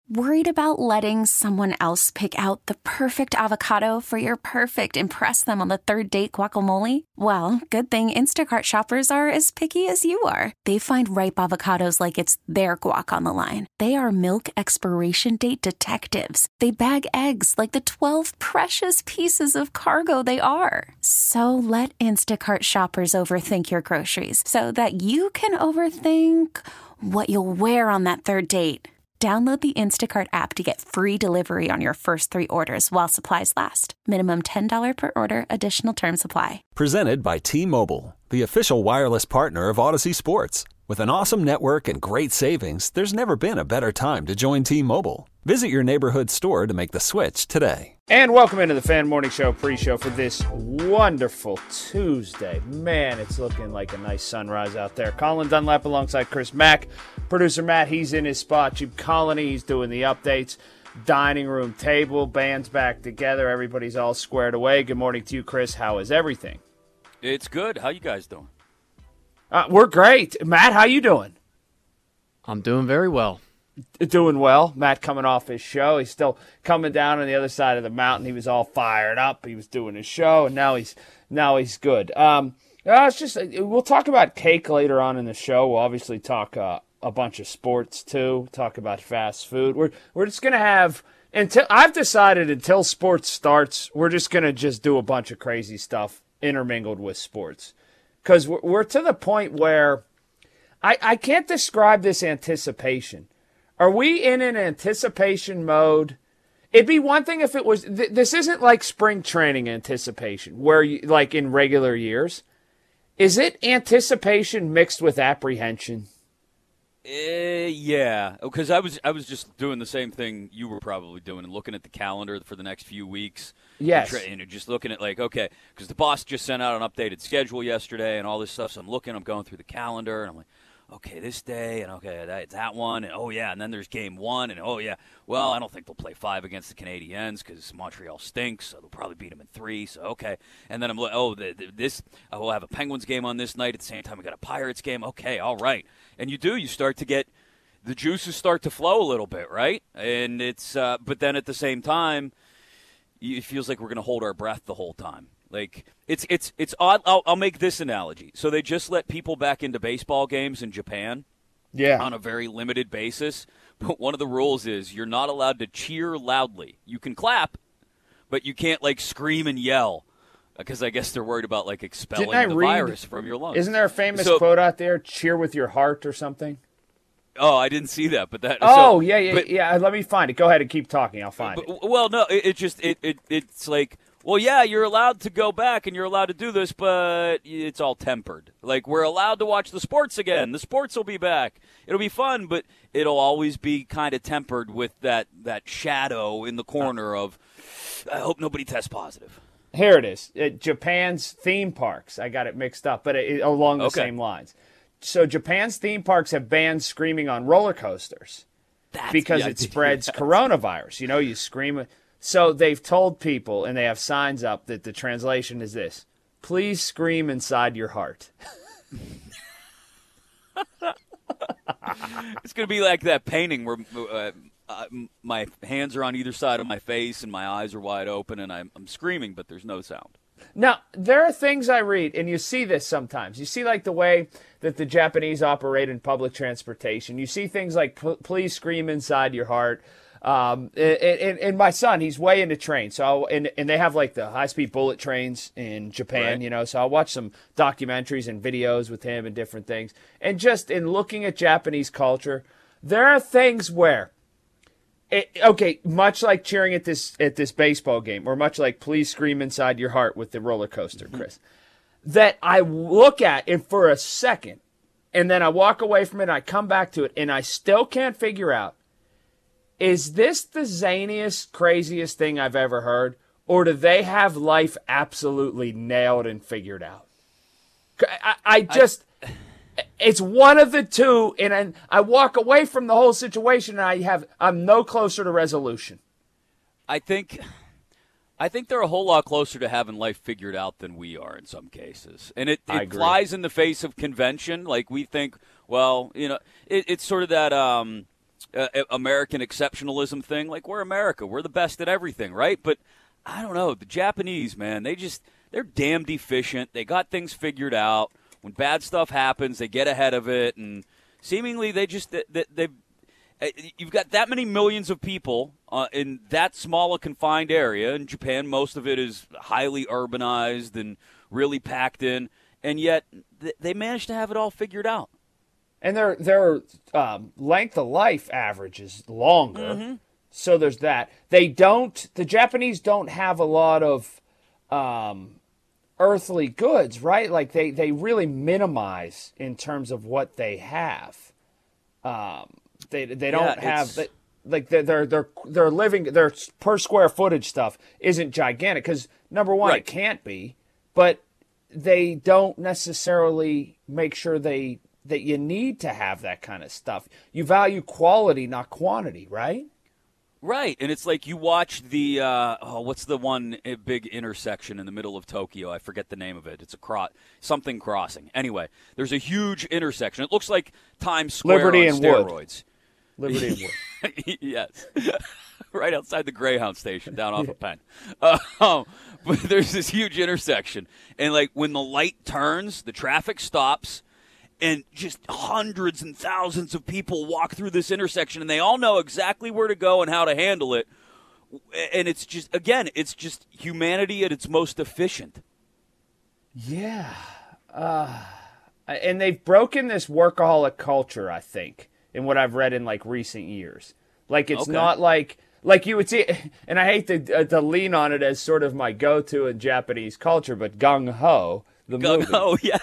Worried about letting someone else pick out the perfect avocado for your perfect impress them on the third date guacamole? Well, good thing Instacart shoppers are as picky as you are. They find ripe avocados like it's their guac on the line. They are milk expiration date detectives. They bag eggs like the 12 precious pieces of cargo they are. So let Instacart shoppers overthink your groceries so that you can overthink what you'll wear on that third date. Download the Instacart app to get free delivery on your first 3 orders while supplies last. Minimum $10 per order. Additional terms apply. Presented by T-Mobile, the official wireless partner of Odyssey Sports. With an awesome network and great savings, there's never been a better time to join T-Mobile. Visit your neighborhood store to make the switch today. And welcome into the Fan Morning Show pre-show for this wonderful Tuesday. Man, it's looking like a nice sunrise out there. Colin Dunlap alongside Chris Mack. Producer Matt, he's in his spot. Jim Colony, he's doing the updates. Dining room table, band's back together. Everybody's all squared away. Good morning to you, Chris. How is everything? It's good. How you guys doing? We're great. Matt, how you doing? I'm doing very well. Doing well. Matt coming off his show. He's still coming down on the other side of the mountain. He was all fired up. He was doing his show, and now he's good. We'll talk about cake later on in the show. We'll obviously talk a bunch of sports too. Talk about fast food. We're just gonna have until sports starts. We're just gonna do a bunch of crazy stuff intermingled with sports. Because we're to the point where I can't describe this anticipation. Are we in an anticipation mode? It'd be one thing if it was this isn't like spring training anticipation, where you, like in regular years. Is it anticipation mixed with apprehension? Yeah, because I was just doing the same thing you were probably doing and looking at the calendar for the next few weeks. Yes. And just looking at okay, because the boss just sent out an updated schedule yesterday and all this stuff. So I'm going through the calendar and I'm like, okay, this day and okay, that one and oh yeah, and then there's game 1 and oh yeah, well I don't think they'll play 5 against the Canadiens because Montreal stinks, so they'll probably beat them in 3. So okay, and then I'm like, we'll have a Penguins game on this night at the same time we got a Pirates game. Okay, all right, and you start to get the juices start to flow a little bit, right? And it's but then at the same time, it feels like we're going to hold our breath the whole time. Like it's odd. I'll make this analogy. So they just let people back into baseball games in Japan, on a very limited basis. But one of the rules is you're not allowed to cheer loudly. You can clap, but you can't scream and yell because I guess they're worried about expelling the virus from your lungs. Isn't there a famous quote out there? Cheer with your heart or something. Oh, I didn't see that, but that. Oh, yeah. Let me find it. Go ahead and keep talking. I'll find it. Well, no, it's like. Well, yeah, you're allowed to go back and you're allowed to do this, but it's all tempered. We're allowed to watch the sports again. The sports will be back. It'll be fun, but it'll always be kind of tempered with that shadow in the corner of, I hope nobody tests positive. Here it is. Japan's theme parks. I got it mixed up, but along the same lines. So Japan's theme parks have banned screaming on roller coasters because it spreads coronavirus. You scream. So they've told people, and they have signs up that the translation is this: please scream inside your heart. It's going to be like that painting where my hands are on either side of my face and my eyes are wide open and I'm screaming, but there's no sound. Now, there are things I read, and you see this sometimes. You see the way that the Japanese operate in public transportation. You see things like please scream inside your heart. And my son, he's way into trains. So and they have the high-speed bullet trains in Japan, right. So I'll watch some documentaries and videos with him and different things. And just in looking at Japanese culture, there are things where, much like cheering at this baseball game, or much like please scream inside your heart with the roller coaster, Chris, that I look at it for a second, and then I walk away from it, and I come back to it, and I still can't figure out, is this the zaniest, craziest thing I've ever heard? Or do they have life absolutely nailed and figured out? It's one of the two, and I walk away from the whole situation, and I'm no closer to resolution. I think they're a whole lot closer to having life figured out than we are in some cases. And it flies in the face of convention. We think, well, it's sort of that American exceptionalism thing. Like, we're America. We're the best at everything, right? But I don't know. The Japanese, man, they're damned efficient. They got things figured out. When bad stuff happens, they get ahead of it. And seemingly you've got that many millions of people in that small a confined area. In Japan, most of it is highly urbanized and really packed in. And yet they managed to have it all figured out. And their length of life average is longer. Mm-hmm. So there's that. The Japanese don't have a lot of earthly goods, right? Like they really minimize in terms of what they have. They don't have their living, their per square footage stuff isn't gigantic because number one, It can't be, but they don't necessarily make sure that you need to have that kind of stuff. You value quality, not quantity, right? Right, and it's like you watch the what's the one big intersection in the middle of Tokyo? I forget the name of it. It's something crossing. Anyway, there's a huge intersection. It looks like Times Square Liberty on and steroids. Wood. Liberty and Wood. Yes, right outside the Greyhound station down off of Penn. But there's this huge intersection, and like when the light turns, the traffic stops. And just hundreds and thousands of people walk through this intersection, and they all know exactly where to go and how to handle it. And it's just, again, it's just humanity at its most efficient. Yeah. And they've broken this workaholic culture, I think, in what I've read in, like, recent years. Like, it's not like you would see, and I hate to lean on it as sort of my go-to in Japanese culture, but Gung Ho, the movie. Gung Ho, yes.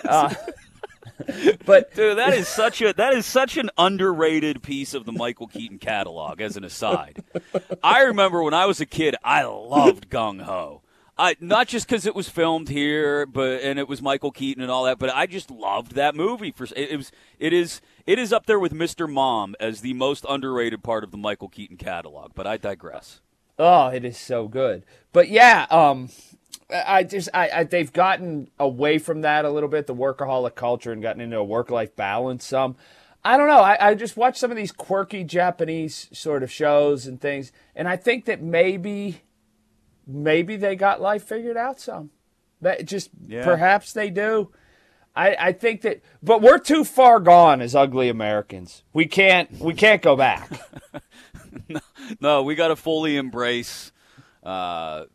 But dude, that is such an underrated piece of the Michael Keaton catalog. As an aside, I remember when I was a kid, I loved Gung Ho. Not just because it was filmed here, and it was Michael Keaton and all that, but I just loved that movie. It is up there with Mr. Mom as the most underrated part of the Michael Keaton catalog. But I digress. Oh, it is so good. But yeah, they've gotten away from that a little bit, the workaholic culture, and gotten into a work-life balance. I don't know. I just watched some of these quirky Japanese sort of shows and things, and I think that maybe they got life figured out some. Perhaps they do. I think that, but we're too far gone as ugly Americans. We can't go back. No, we got to fully embrace. Our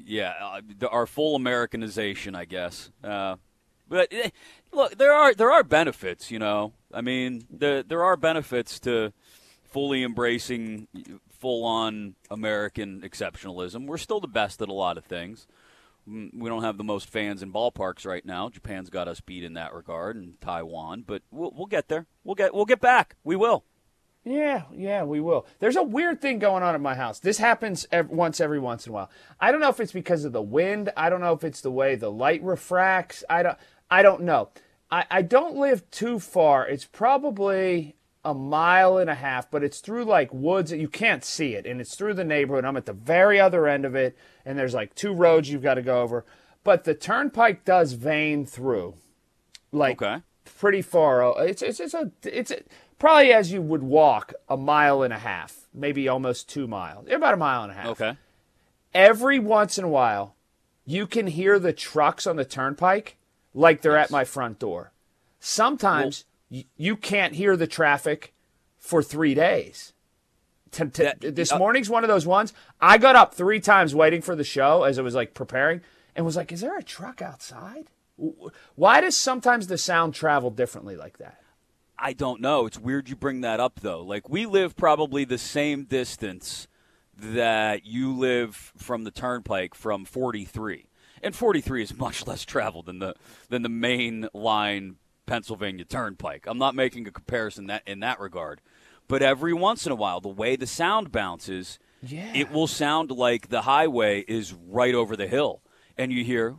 full Americanization, I guess. But look, there are benefits, you know. I mean, there are benefits to fully embracing full-on American exceptionalism. We're still the best at a lot of things. We don't have the most fans in ballparks right now. Japan's got us beat in that regard, and Taiwan. But we'll get there. We'll get back. We will. Yeah, we will. There's a weird thing going on at my house. This happens every once in a while. I don't know if it's because of the wind. I don't know if it's the way the light refracts. I don't know. I don't live too far. It's probably a mile and a half, but it's through like woods. You can't see it, and it's through the neighborhood. I'm at the very other end of it, and there's like two roads you've got to go over. But the turnpike does vein through, like pretty far. It's probably as you would walk a mile and a half, maybe almost 2 miles. About a mile and a half. Okay. Every once in a while, you can hear the trucks on the turnpike like they're at my front door. Sometimes you can't hear the traffic for 3 days. This morning's one of those ones. I got up 3 times waiting for the show as I was like preparing and was like, is there a truck outside? Why does sometimes the sound travel differently like that? I don't know. It's weird you bring that up, though. Like, we live probably the same distance that you live from the turnpike from 43. And 43 is much less traveled than the main line Pennsylvania Turnpike. I'm not making a comparison in that regard. But every once in a while, the way the sound bounces, it will sound like the highway is right over the hill. And you hear...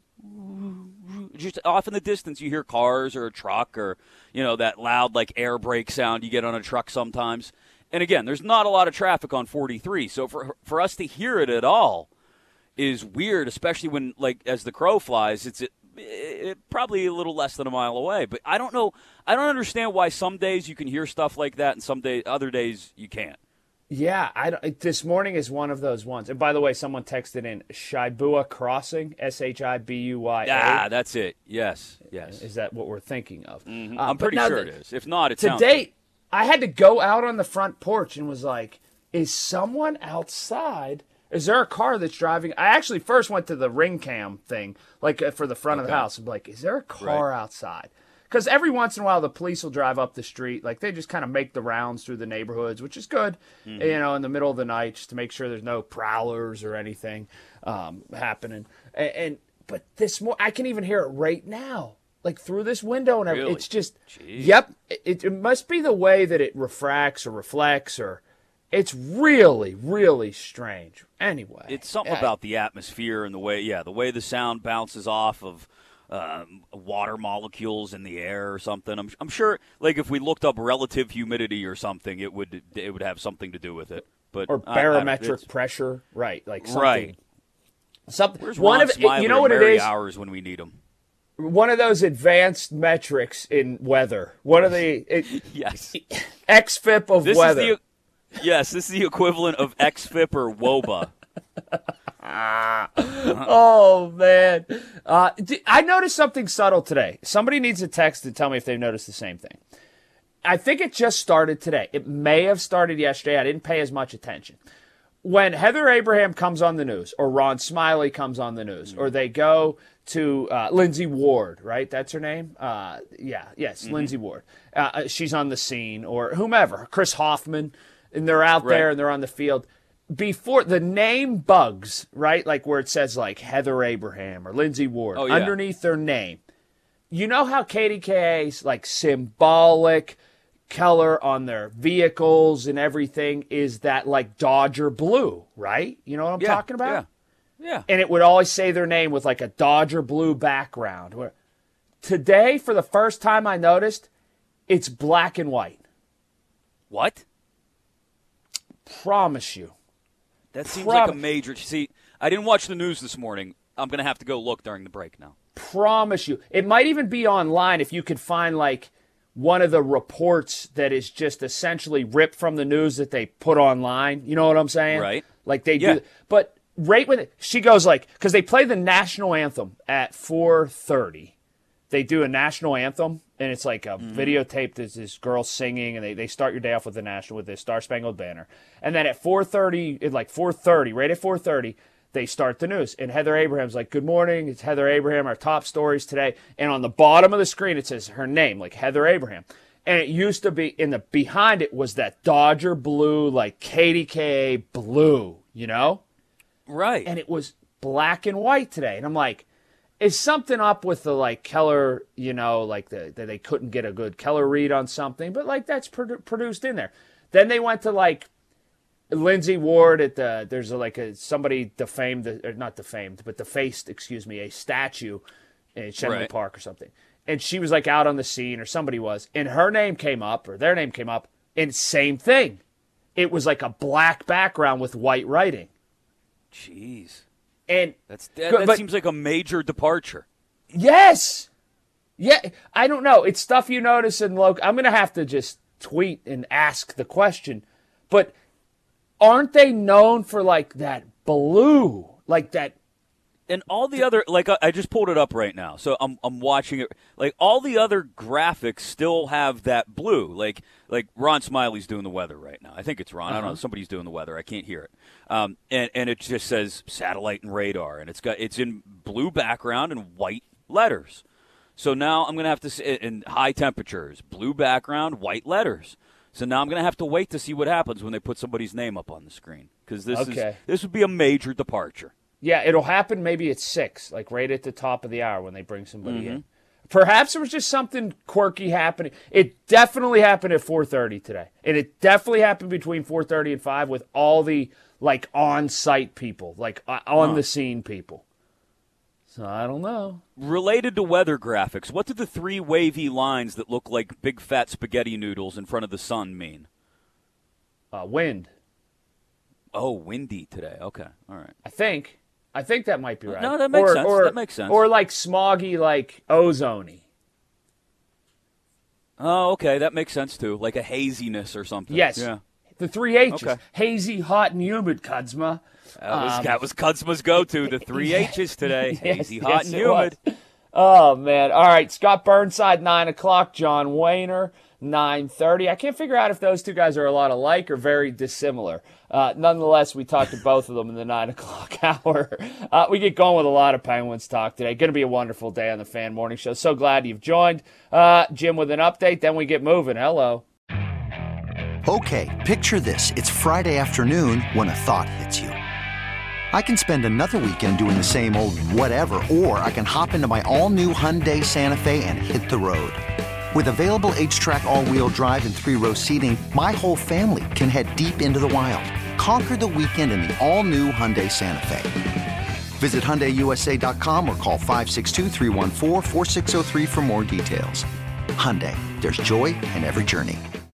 just off in the distance, you hear cars or a truck or, that loud, like, air brake sound you get on a truck sometimes. And, again, there's not a lot of traffic on 43. So for us to hear it at all is weird, especially when, like, as the crow flies, it's probably a little less than a mile away. But I don't know. I don't understand why some days you can hear stuff like that and other days you can't. Yeah, this morning is one of those ones. And by the way, someone texted in Shibua Crossing, Shibuya. Ah, that's it. Yes. Is that what we're thinking of? Mm-hmm. I'm pretty sure it is. If not, it's today. I had to go out on the front porch and was like, "Is someone outside? Is there a car that's driving?" I actually first went to the ring cam thing, like for the front of the house. I'm like, "Is there a car outside?" Because every once in a while, the police will drive up the street. Like, they just kind of make the rounds through the neighborhoods, which is good, in the middle of the night, just to make sure there's no prowlers or anything happening. But I can even hear it right now, like through this window and everything. Really? It's just, Jeez. yep. It must be the way that it refracts or reflects, or it's really, really strange. Anyway. It's something about the atmosphere and the way the sound bounces off of water molecules in the air or something. I'm sure, like, if we looked up relative humidity or something, it would have something to do with it. But or barometric pressure, right? Like something. Right. Something. Where's One Ron of Smiley you know what and it Mary is. Hours when we need them. One of those advanced metrics in weather. One of the Yes. XFIP of weather. This is the equivalent of XFIP or WOBA. Oh, man. I noticed something subtle today. Somebody needs a text to tell me if they've noticed the same thing. I think it just started today. It may have started yesterday. I didn't pay as much attention. When Heather Abraham comes on the news, or Ron Smiley comes on the news, or they go to Lindsay Ward, right? That's her name? Lindsay Ward. She's on the scene, or whomever, Chris Hoffman, and they're out there and they're on the field. Before the name bugs, right? Like where it says like Heather Abraham or Lindsay Ward underneath their name. You know how KDKA's like symbolic color on their vehicles and everything is that like Dodger blue, right? You know what I'm talking about? Yeah. And it would always say their name with like a Dodger blue background. Today, for the first time I noticed, it's black and white. What? Promise you. That seems like a major. See, I didn't watch the news this morning. I'm going to have to go look during the break now. Promise you. It might even be online if you could find like one of the reports that is just essentially ripped from the news that they put online. You know what I'm saying? Right. Like they do. But right when she goes like, because they play the national anthem at 4:30. They do a national anthem, and it's like a videotape. There's this girl singing, and they start your day off with the Star Spangled Banner. And then at 4:30, right at 4:30, they start the news. And Heather Abraham's like, "Good morning, it's Heather Abraham, our top stories today." And on the bottom of the screen, it says her name, like Heather Abraham. And it used to be, behind it was that Dodger blue, like KDKA blue, you know? Right. And it was black and white today. And I'm like, is something up with the like Keller, you know, like that they couldn't get a good Keller read on something, but like that's produced in there. Then they went to like Lindsay Ward at somebody defamed, or not defamed, but defaced, a statue in Shenley Park or something. And she was like out on the scene, or somebody was, and her name came up, or their name came up, and same thing. It was like a black background with white writing. Jeez. And that seems like a major departure. Yes. Yeah, I don't know. It's stuff you notice in local. I'm going to have to just tweet and ask the question. But aren't they known for like that blue, like that? And all the other, like I just pulled it up right now, so I'm watching it. Like all the other graphics still have that blue. Like Ron Smiley's doing the weather right now. I think it's Ron. I don't know. Somebody's doing the weather. I can't hear it. And it just says satellite and radar, and it's in blue background and white letters. So now I'm gonna have to see in high temperatures, blue background, white letters. So now I'm gonna have to wait to see what happens when they put somebody's name up on the screen, because this would be a major departure. Yeah, it'll happen maybe at 6, like right at the top of the hour when they bring somebody in. Perhaps there was just something quirky happening. It definitely happened at 4:30 today. And it definitely happened between 4:30 and 5 with all the like on-site people, like on the scene people. So I don't know. Related to weather graphics, what did the 3 wavy lines that look like big fat spaghetti noodles in front of the sun mean? Wind. Oh, windy today. Okay, all right. I think. I think that might be right. No, that makes sense. That makes sense. Or like smoggy, like ozone-y. Oh, okay. That makes sense, too. Like a haziness or something. Yes. Yeah. The 3 H's. Okay. Hazy, hot, and humid, Kuzma. That was Kuzma's go-to, the 3 H's today. Hazy, hot, and it humid. was. Oh, man. All right, Scott Burnside, 9 o'clock. John Wayner, 9:30. I can't figure out if those two guys are a lot alike or very dissimilar. Nonetheless, we talked to both of them in the 9 o'clock hour. We get going with a lot of Penguins talk today. Going to be a wonderful day on the Fan Morning Show. So glad you've joined. Jim with an update, then we get moving. Hello. Okay, picture this. It's Friday afternoon when a thought hits you. I can spend another weekend doing the same old whatever, or I can hop into my all-new Hyundai Santa Fe and hit the road. With available H-Track all-wheel drive and 3-row seating, my whole family can head deep into the wild. Conquer the weekend in the all-new Hyundai Santa Fe. Visit HyundaiUSA.com or call 562-314-4603 for more details. Hyundai, there's joy in every journey.